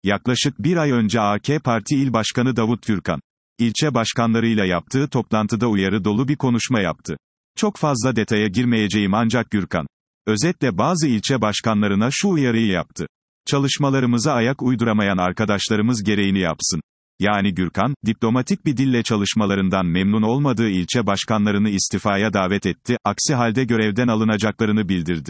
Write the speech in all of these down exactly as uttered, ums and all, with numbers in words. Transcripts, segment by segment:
Yaklaşık bir ay önce A K Parti İl Başkanı Davut Gürkan, ilçe başkanlarıyla yaptığı toplantıda uyarı dolu bir konuşma yaptı. Çok fazla detaya girmeyeceğim ancak Gürkan, özetle bazı ilçe başkanlarına şu uyarıyı yaptı. Çalışmalarımıza ayak uyduramayan arkadaşlarımız gereğini yapsın. Yani Gürkan, diplomatik bir dille çalışmalarından memnun olmadığı ilçe başkanlarını istifaya davet etti, aksi halde görevden alınacaklarını bildirdi.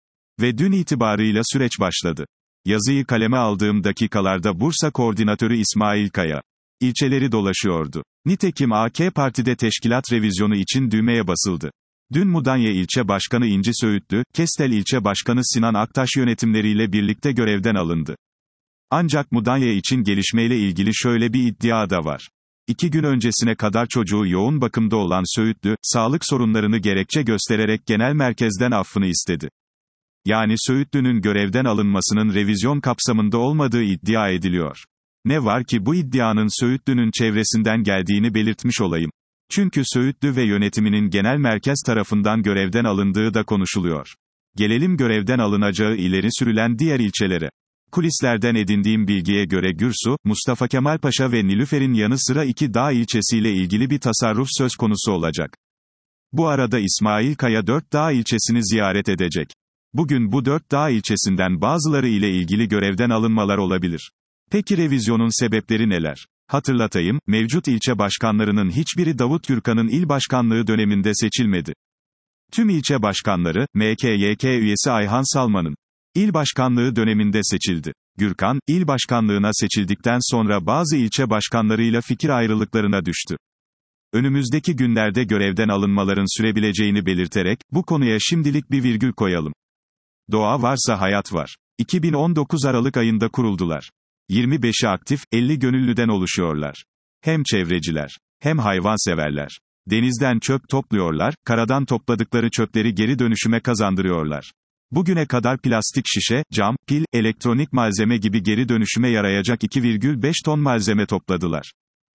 Ve dün itibarıyla süreç başladı. Yazıyı kaleme aldığım dakikalarda Bursa Koordinatörü İsmail Kaya, ilçeleri dolaşıyordu. Nitekim A K Parti'de teşkilat revizyonu için düğmeye basıldı. Dün Mudanya İlçe Başkanı İnci Söğütlü, Kestel İlçe Başkanı Sinan Aktaş yönetimleriyle birlikte görevden alındı. Ancak Mudanya için gelişmeyle ilgili şöyle bir iddia da var. İki gün öncesine kadar çocuğu yoğun bakımda olan Söğütlü, sağlık sorunlarını gerekçe göstererek genel merkezden affını istedi. Yani Söğütlü'nün görevden alınmasının revizyon kapsamında olmadığı iddia ediliyor. Ne var ki bu iddianın Söğütlü'nün çevresinden geldiğini belirtmiş olayım. Çünkü Söğütlü ve yönetiminin genel merkez tarafından görevden alındığı da konuşuluyor. Gelelim görevden alınacağı ileri sürülen diğer ilçelere. Kulislerden edindiğim bilgiye göre Gürsu, Mustafa Kemal Paşa ve Nilüfer'in yanı sıra iki dağ ilçesiyle ilgili bir tasarruf söz konusu olacak. Bu arada İsmail Kaya dört dağ ilçesini ziyaret edecek. Bugün bu dört dağ ilçesinden bazıları ile ilgili görevden alınmalar olabilir. Peki revizyonun sebepleri neler? Hatırlatayım, mevcut ilçe başkanlarının hiçbiri Davut Gürkan'ın il başkanlığı döneminde seçilmedi. Tüm ilçe başkanları, M K Y K üyesi Ayhan Salman'ın il başkanlığı döneminde seçildi. Gürkan, il başkanlığına seçildikten sonra bazı ilçe başkanlarıyla fikir ayrılıklarına düştü. Önümüzdeki günlerde görevden alınmaların sürebileceğini belirterek, bu konuya şimdilik bir virgül koyalım. Doğa varsa hayat var. iki bin on dokuz Aralık ayında kuruldular. yirmi beşi aktif, elli gönüllüden oluşuyorlar. Hem çevreciler, hem hayvanseverler. Denizden çöp topluyorlar, karadan topladıkları çöpleri geri dönüşüme kazandırıyorlar. Bugüne kadar plastik şişe, cam, pil, elektronik malzeme gibi geri dönüşüme yarayacak iki virgül beş ton malzeme topladılar.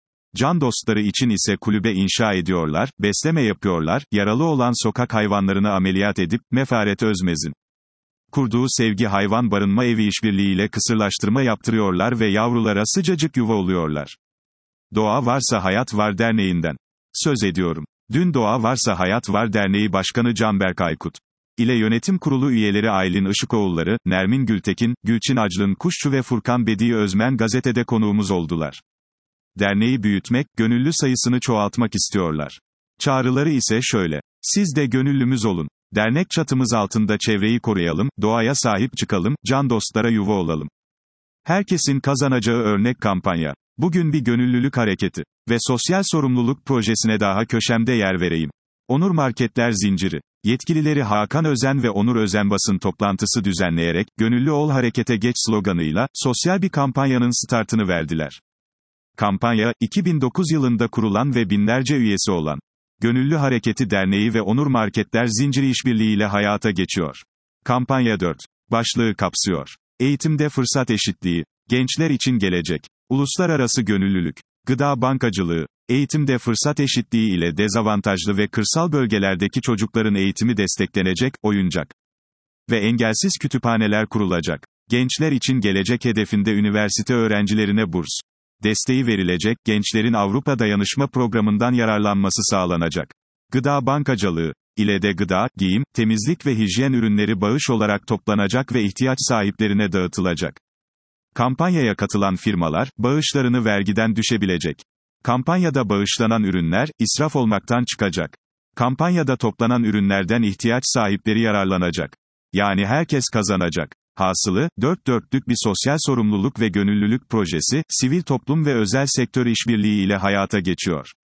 Can dostları için ise kulübe inşa ediyorlar, besleme yapıyorlar, yaralı olan sokak hayvanlarını ameliyat edip, Mefaret Özmez'in kurduğu Sevgi Hayvan Barınma Evi işbirliğiyle kısırlaştırma yaptırıyorlar ve yavrulara sıcacık yuva oluyorlar. Doğa Varsa Hayat Var Derneği'nden söz ediyorum. Dün Doğa Varsa Hayat Var Derneği Başkanı Canberk Aykut ile yönetim kurulu üyeleri Aylin Işıkoğulları, Nermin Gültekin, Gülçin Aclın Kuşçu ve Furkan Bedi Özmen gazetede konuğumuz oldular. Derneği büyütmek, gönüllü sayısını çoğaltmak istiyorlar. Çağrıları ise şöyle: siz de gönüllümüz olun. Dernek çatımız altında çevreyi koruyalım, doğaya sahip çıkalım, can dostlara yuva olalım. Herkesin kazanacağı örnek kampanya. Bugün bir gönüllülük hareketi ve sosyal sorumluluk projesine daha köşemde yer vereyim. Onur Marketler Zinciri yetkilileri Hakan Özen ve Onur Özen basın toplantısı düzenleyerek, "Gönüllü ol harekete geç" sloganıyla, sosyal bir kampanyanın startını verdiler. Kampanya, iki bin dokuz yılında kurulan ve binlerce üyesi olan Gönüllü Hareketi Derneği ve Onur Marketler Zinciri işbirliğiyle hayata geçiyor. Kampanya dört başlığı kapsıyor. Eğitimde fırsat eşitliği, gençler için gelecek, uluslararası gönüllülük, gıda bankacılığı, eğitimde fırsat eşitliği ile dezavantajlı ve kırsal bölgelerdeki çocukların eğitimi desteklenecek, oyuncak ve engelsiz kütüphaneler kurulacak. Gençler için gelecek hedefinde üniversite öğrencilerine burs desteği verilecek, gençlerin Avrupa Dayanışma Programı'ndan yararlanması sağlanacak. Gıda bankacılığı ile de gıda, giyim, temizlik ve hijyen ürünleri bağış olarak toplanacak ve ihtiyaç sahiplerine dağıtılacak. Kampanyaya katılan firmalar, bağışlarını vergiden düşebilecek. Kampanyada bağışlanan ürünler, israf olmaktan çıkacak. Kampanyada toplanan ürünlerden ihtiyaç sahipleri yararlanacak. Yani herkes kazanacak. Hasılı, dört dörtlük bir sosyal sorumluluk ve gönüllülük projesi, sivil toplum ve özel sektör işbirliği ile hayata geçiyor.